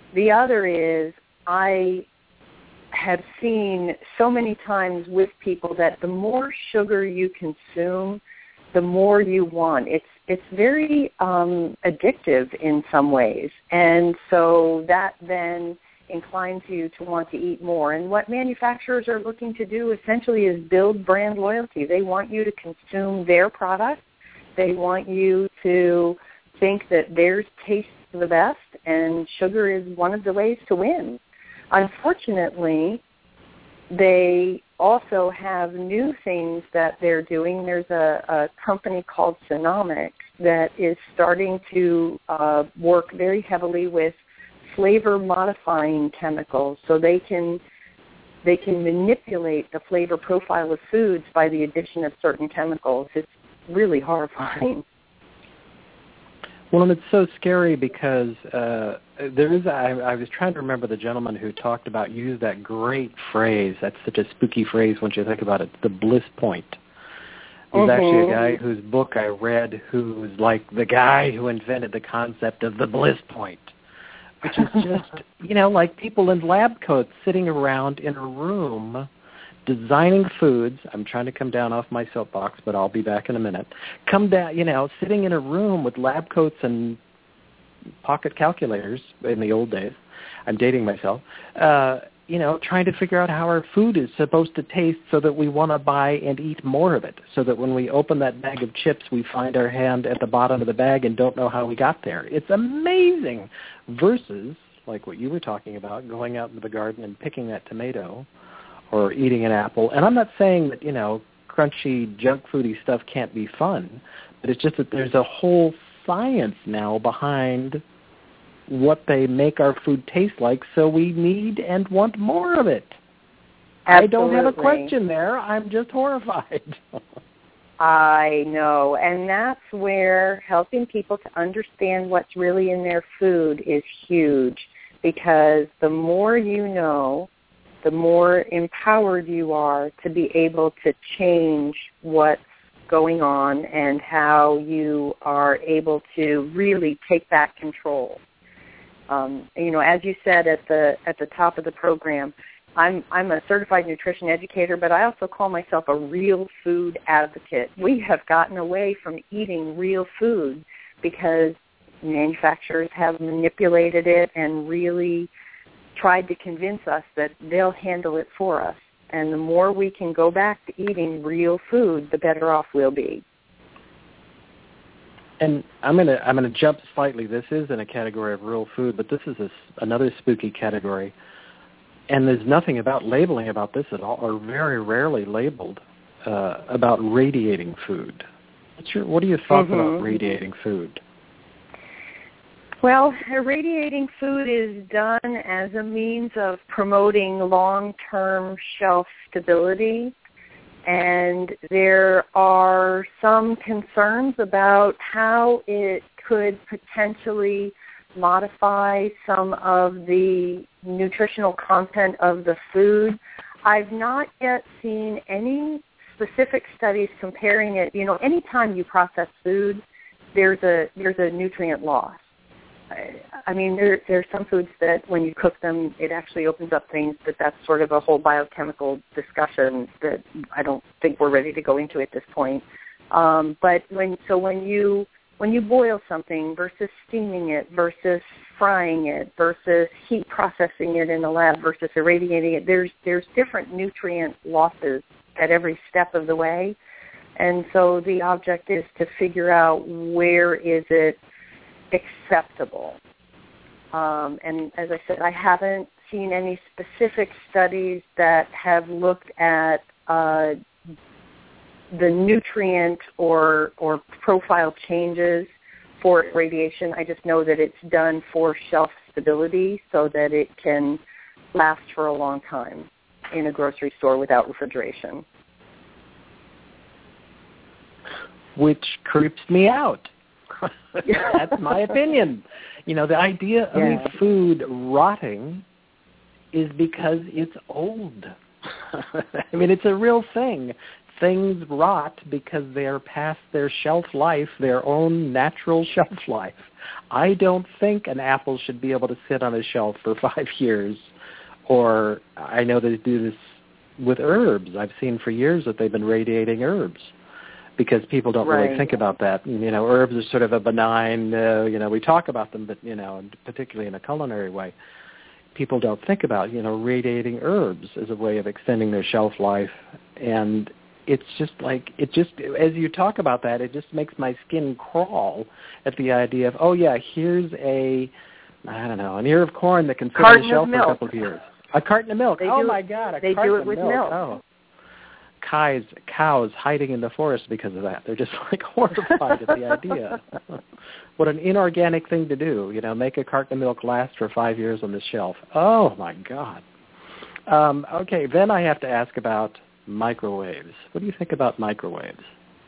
The other is I have seen so many times with people that the more sugar you consume, the more you want. It's very addictive in some ways, and so that then inclines you to want to eat more. And what manufacturers are looking to do essentially is build brand loyalty. They want you to consume their product. They want you to think that theirs tastes the best, and sugar is one of the ways to win. Unfortunately, they also have new things that they're doing. There's a company called Sonomics that is starting to work very heavily with flavor modifying chemicals, so they can manipulate the flavor profile of foods by the addition of certain chemicals. It's really horrifying. Well, and it's so scary because there is. I was trying to remember the gentleman who talked about, used that great phrase. That's such a spooky phrase once you think about it. The bliss point. There's actually a guy whose book I read who's like the guy who invented the concept of the bliss point, which is just, like people in lab coats sitting around in a room designing foods. I'm trying to come down off my soapbox, but I'll be back in a minute. Come down, sitting in a room with lab coats and pocket calculators in the old days. I'm dating myself. Trying to figure out how our food is supposed to taste so that we want to buy and eat more of it, so that when we open that bag of chips, we find our hand at the bottom of the bag and don't know how we got there. It's amazing. Versus, like what you were talking about, going out into the garden and picking that tomato or eating an apple. And I'm not saying that, crunchy, junk foody stuff can't be fun, but it's just that there's a whole science now behind what they make our food taste like, so we need and want more of it. Absolutely. I don't have a question there. I'm just horrified. I know, and that's where helping people to understand what's really in their food is huge, because the more you know, the more empowered you are to be able to change what's going on and how you are able to really take back control. As you said at the top of the program, I'm a certified nutrition educator, but I also call myself a real food advocate. We have gotten away from eating real food because manufacturers have manipulated it and really tried to convince us that they'll handle it for us. And the more we can go back to eating real food, the better off we'll be. And I'm gonna jump slightly. This is in a category of real food, but this is another spooky category. And there's nothing about labeling about this at all, or very rarely labeled about radiating food. What are your thoughts about radiating food? Well, irradiating food is done as a means of promoting long-term shelf stability, and there are some concerns about how it could potentially modify some of the nutritional content of the food. I've not yet seen any specific studies comparing it. Anytime you process food, there's a nutrient loss. I mean, there's some foods that when you cook them, it actually opens up things, but that's sort of a whole biochemical discussion that I don't think we're ready to go into at this point. But when you boil something versus steaming it versus frying it versus heat processing it in the lab versus irradiating it, there's different nutrient losses at every step of the way. And so the object is to figure out where is it acceptable. And as I said, I haven't seen any specific studies that have looked at the nutrient or profile changes for radiation. I just know that it's done for shelf stability so that it can last for a long time in a grocery store without refrigeration. Which creeps me out. That's my opinion. The idea of food rotting is because it's old. I mean, it's a real thing. Things rot because they're past their shelf life, their own natural shelf life. I don't think an apple should be able to sit on a shelf for 5 years. Or I know they do this with herbs. I've seen for years that they've been radiating herbs because people don't really think about that. You know, herbs are sort of a benign, we talk about them, but, particularly in a culinary way. People don't think about, radiating herbs as a way of extending their shelf life. And it's just like, as you talk about that, it just makes my skin crawl at the idea of, here's an ear of corn that can sit on the shelf for a couple of years. A carton of milk. My God, a carton of milk. They do it with milk. Oh. Cows hiding in the forest because of that. They're just like horrified at the idea. What an inorganic thing to do, make a carton of milk last for 5 years on the shelf. Oh, my God. Okay, then I have to ask about microwaves. What do you think about microwaves?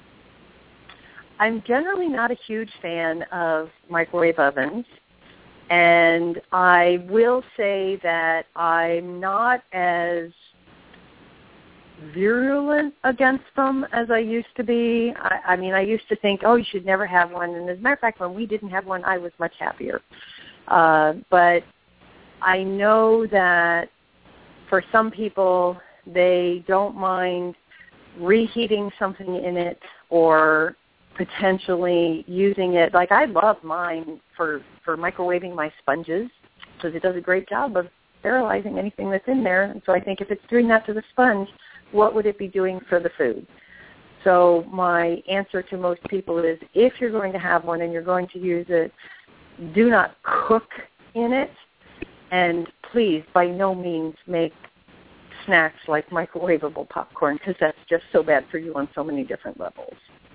I'm generally not a huge fan of microwave ovens. And I will say that I'm not as virulent against them as I used to be. I used to think, you should never have one. And as a matter of fact, when we didn't have one, I was much happier. But I know that for some people, they don't mind reheating something in it or potentially using it. Like I love mine for microwaving my sponges because it does a great job of sterilizing anything that's in there. And so I think if it's doing that to the sponge, what would it be doing for the food? So my answer to most people is if you're going to have one and you're going to use it, do not cook in it. And please, by no means, make snacks like microwavable popcorn because that's just so bad for you on so many different levels.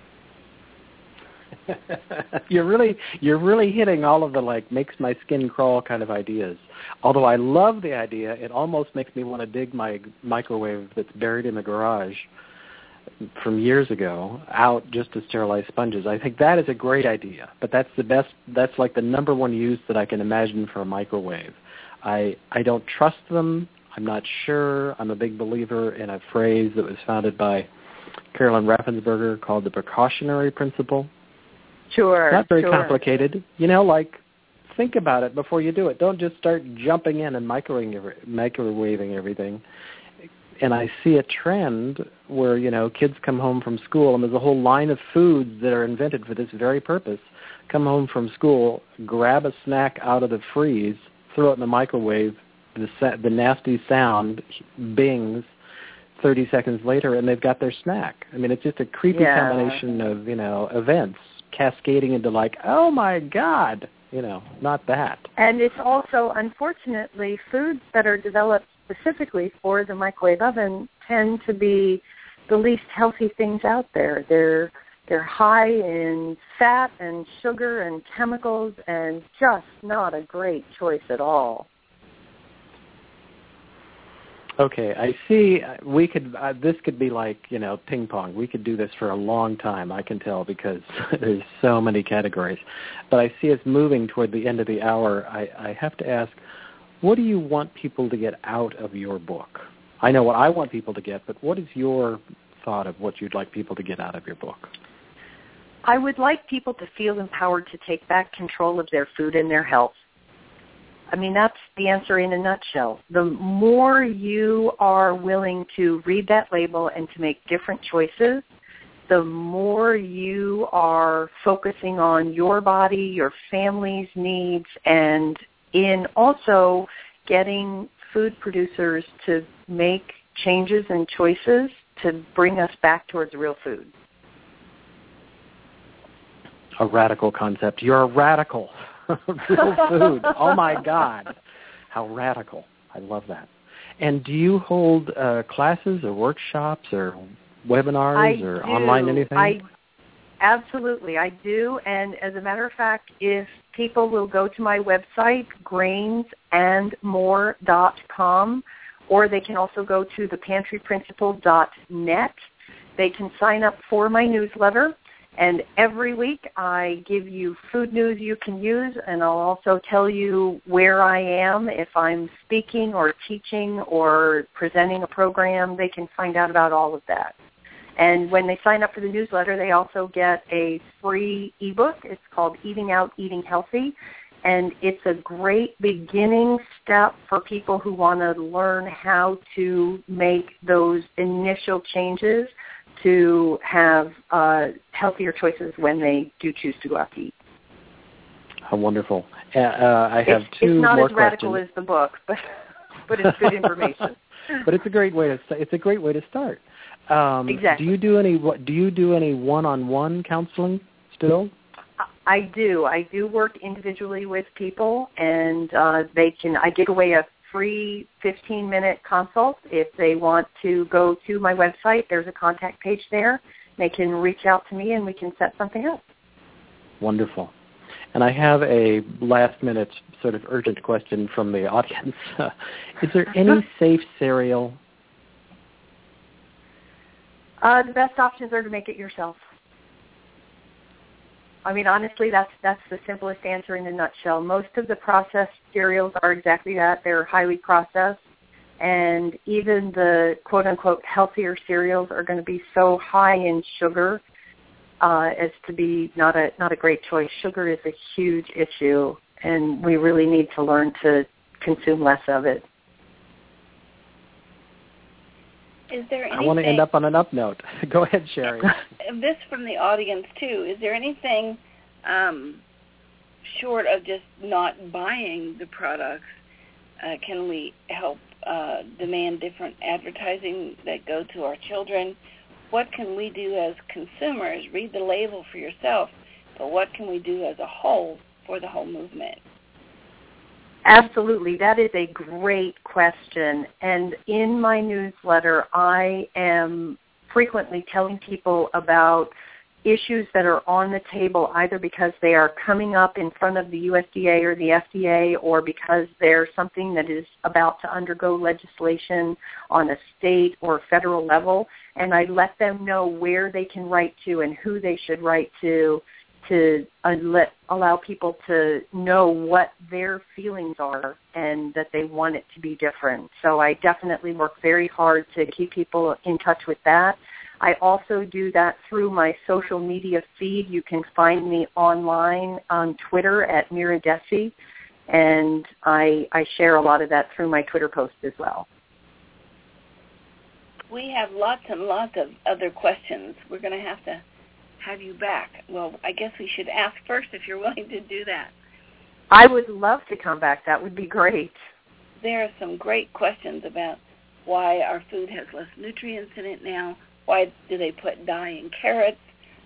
You're really hitting all of the makes my skin crawl kind of ideas. Although I love the idea, it almost makes me want to dig my microwave that's buried in the garage from years ago out just to sterilize sponges. I think that is a great idea, but that's like the number one use that I can imagine for a microwave. I don't trust them. I'm not sure. I'm a big believer in a phrase that was founded by Carolyn Raffensperger called the precautionary principle. Sure. It's not very complicated. Think about it before you do it. Don't just start jumping in and microwaving everything. And I see a trend where, kids come home from school, and there's a whole line of foods that are invented for this very purpose. Come home from school, grab a snack out of the freeze, throw it in the microwave, the nasty sound bings 30 seconds later, and they've got their snack. I mean, it's just a creepy combination of, events cascading into oh my God, not that. And it's also, unfortunately, foods that are developed specifically for the microwave oven tend to be the least healthy things out there. They're high in fat and sugar and chemicals and just not a great choice at all. Okay, I see. We could. This could be like ping pong. We could do this for a long time. I can tell because there's so many categories. But I see us moving toward the end of the hour. I have to ask, what do you want people to get out of your book? I know what I want people to get, but what is your thought of what you'd like people to get out of your book? I would like people to feel empowered to take back control of their food and their health. I mean, that's the answer in a nutshell. The more you are willing to read that label and to make different choices, the more you are focusing on your body, your family's needs, and in also getting food producers to make changes and choices to bring us back towards real food. A radical concept. You're a radical. Real food. Oh, my God. How radical. I love that. And do you hold classes or workshops or webinars or online anything? Absolutely, I do. And as a matter of fact, if people will go to my website, grainsandmore.com, or they can also go to thepantryprinciple.net, they can sign up for my newsletter. And every week I give you food news you can use, and I'll also tell you where I am. If I'm speaking or teaching or presenting a program, they can find out about all of that. And when they sign up for the newsletter, they also get a free ebook. It's called Eating Out, Eating Healthy. And it's a great beginning step for people who want to learn how to make those initial changes to have healthier choices when they do choose to go out to eat. How wonderful. I have two more questions. It's not as radical as the book, but it's good information. But it's a great way to start. Exactly. Do you do any one-on-one counseling still? I do. I do work individually with people, and I give away a free 15-minute consult. If they want to go to my website, there's a contact page there. They can reach out to me, and we can set something up. Wonderful. And I have a last-minute sort of urgent question from the audience. Is there any safe cereal? The best options are to make it yourself. I mean, honestly, that's the simplest answer in a nutshell. Most of the processed cereals are exactly that. They're highly processed. And even the quote-unquote healthier cereals are going to be so high in sugar as to be not a great choice. Sugar is a huge issue, and we really need to learn to consume less of it. Is there anything, I want to end up on an up note. Go ahead, Sherry. This from the audience, too. Is there anything short of just not buying the products? Can we help demand different advertising that go to our children? What can we do as consumers? Read the label for yourself, but what can we do as a whole for the whole movement? Absolutely. That is a great question. And in my newsletter, I am frequently telling people about issues that are on the table either because they are coming up in front of the USDA or the FDA or because there's something that is about to undergo legislation on a state or federal level. And I let them know where they can write to and who they should write to allow people to know what their feelings are and that they want it to be different. So I definitely work very hard to keep people in touch with that. I also do that through my social media feed. You can find me online on Twitter at Mira Desi, and I share a lot of that through my Twitter posts as well. We have lots and lots of other questions. We're going to have you back. Well, I guess we should ask first if you're willing to do that. I would love to come back. That would be great. There are some great questions about why our food has less nutrients in it now. Why do they put dye in carrots?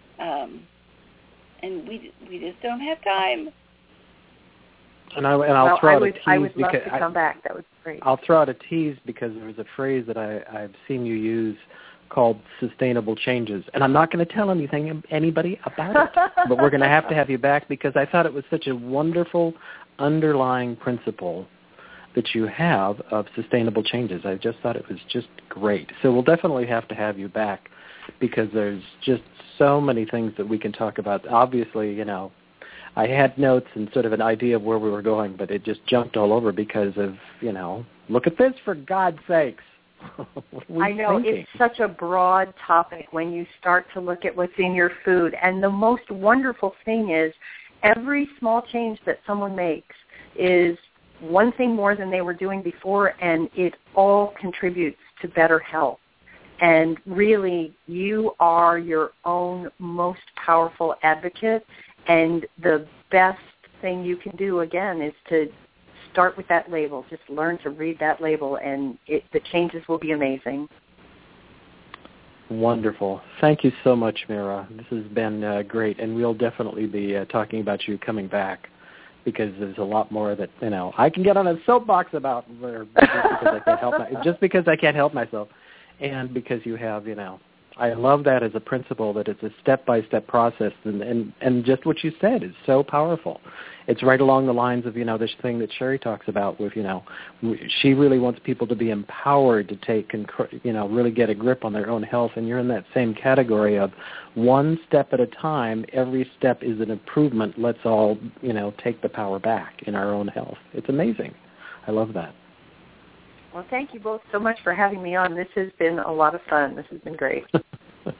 And we just don't have time. And I'll throw out a tease. I would love to come back. That would be great. I'll throw out a tease because there's a phrase that I've seen you use called sustainable changes. And I'm not going to tell anybody about it, but we're going to have you back because I thought it was such a wonderful underlying principle that you have of sustainable changes. I just thought it was just great. So we'll definitely have to have you back because there's just so many things that we can talk about. Obviously, I had notes and sort of an idea of where we were going, but it just jumped all over because of, look at this, for God's sakes. I know, thinking? It's such a broad topic when you start to look at what's in your food. And the most wonderful thing is every small change that someone makes is one thing more than they were doing before, and it all contributes to better health. And really, you are your own most powerful advocate, and the best thing you can do, again, is to start with that label. Just learn to read that label, and the changes will be amazing. Wonderful. Thank you so much, Mira. This has been great, and we'll definitely be talking about you coming back because there's a lot more that, I can get on a soapbox about just because I can't help myself, and because you have, I love that as a principle, that it's a step-by-step process, and just what you said is so powerful. It's right along the lines of, this thing that Sherry talks about with, she really wants people to be empowered to take, really get a grip on their own health, and you're in that same category of one step at a time. Every step is an improvement. Let's all, take the power back in our own health. It's amazing. I love that. Well, thank you both so much for having me on. This has been a lot of fun. This has been great.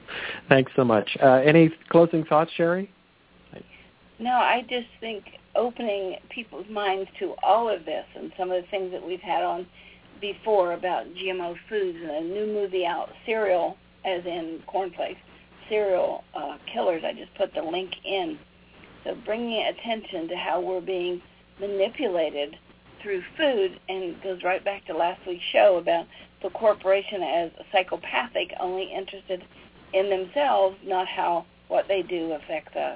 Thanks so much. Any closing thoughts, Sherry? No, I just think opening people's minds to all of this and some of the things that we've had on before about GMO foods and a new movie out, Cereal, as in cornflakes, Cereal Killers. I just put the link in. So bringing attention to how we're being manipulated through food, and it goes right back to last week's show about the corporation as psychopathic, only interested in themselves, not how what they do affects us.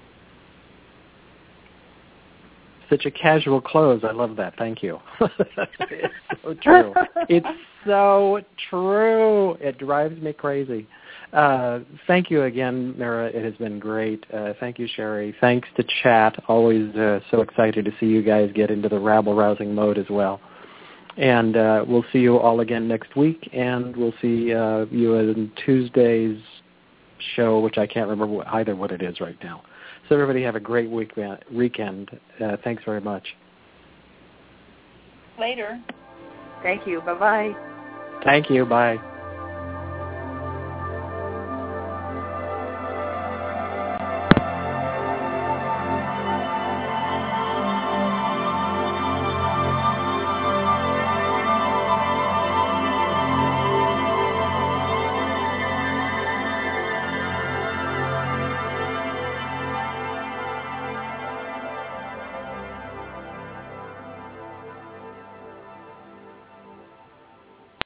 Such a casual close. I love that. Thank you. It's so true. It's so true. It drives me crazy. Thank you again, Mira. It has been great. Thank you, Sherry. Thanks to chat. Always so excited to see you guys get into the rabble-rousing mode as well. And we'll see you all again next week, and we'll see you in Tuesday's show, which I can't remember either what it is right now. So everybody have a great weekend. Thanks very much. Later. Thank you. Bye-bye. Thank you. Bye.